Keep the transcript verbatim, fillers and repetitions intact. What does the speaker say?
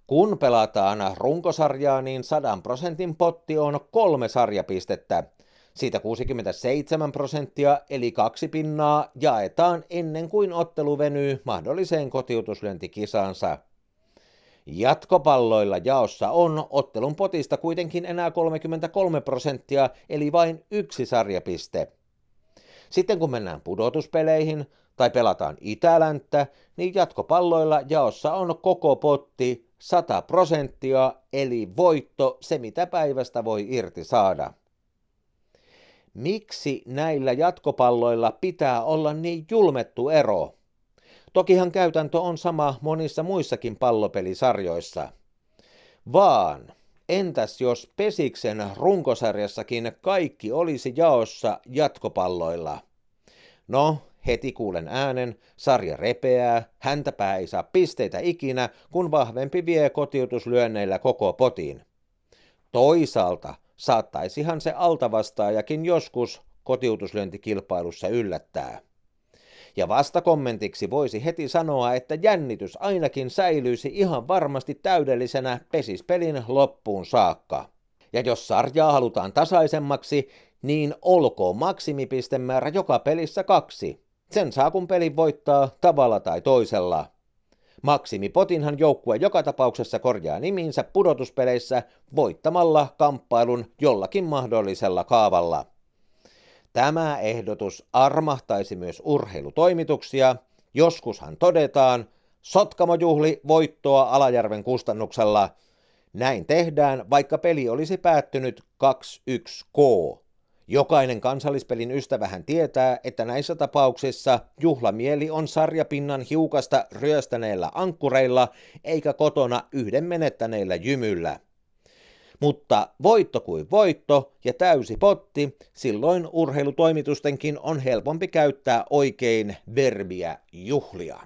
Kun pelataan runkosarjaa, niin sadan prosentin potti on kolme sarjapistettä. Siitä kuusikymmentäseitsemän prosenttia eli kaksi pinnaa jaetaan ennen kuin ottelu venyy mahdolliseen kotiutuslyöntikisaansa. Jatkopalloilla jaossa on ottelun potista kuitenkin enää kolmekymmentäkolme prosenttia eli vain yksi sarjapiste. Sitten kun mennään pudotuspeleihin tai pelataan itälänttä, niin jatkopalloilla jaossa on koko potti sata prosenttia eli voitto se mitä päivästä voi irti saada. Miksi näillä jatkopalloilla pitää olla niin julmettu ero? Tokihan käytäntö on sama monissa muissakin pallopelisarjoissa. Vaan entäs jos Pesiksen runkosarjassakin kaikki olisi jaossa jatkopalloilla? No, heti kuulen äänen, sarja repeää, häntäpää ei saa pisteitä ikinä, kun vahvempi vie kotiutuslyönneillä koko potin. Toisaalta saattaisihan se altavastaajakin joskus kotiutuslyöntikilpailussa yllättää. Ja vastakommentiksi voisi heti sanoa, että jännitys ainakin säilyisi ihan varmasti täydellisenä pesispelin loppuun saakka. Ja jos sarjaa halutaan tasaisemmaksi, niin olkoon maksimipistemäärä joka pelissä kaksi. Sen saa kun pelin voittaa tavalla tai toisella. Maksimipotinhan joukkue joka tapauksessa korjaa niminsä pudotuspeleissä voittamalla kamppailun jollakin mahdollisella kaavalla. Tämä ehdotus armahtaisi myös urheilutoimituksia. Joskushan todetaan, Sotkamo juhli voittoa Alajärven kustannuksella. Näin tehdään, vaikka peli olisi päättynyt kaksi yksi K. Jokainen kansallispelin ystävähän tietää, että näissä tapauksissa juhlamieli on sarjapinnan hiukasta ryöstäneillä ankkureilla eikä kotona yhden menettäneillä jymyllä. Mutta voitto kuin voitto ja täysi potti, silloin urheilutoimitustenkin on helpompi käyttää oikein verbiä juhlia.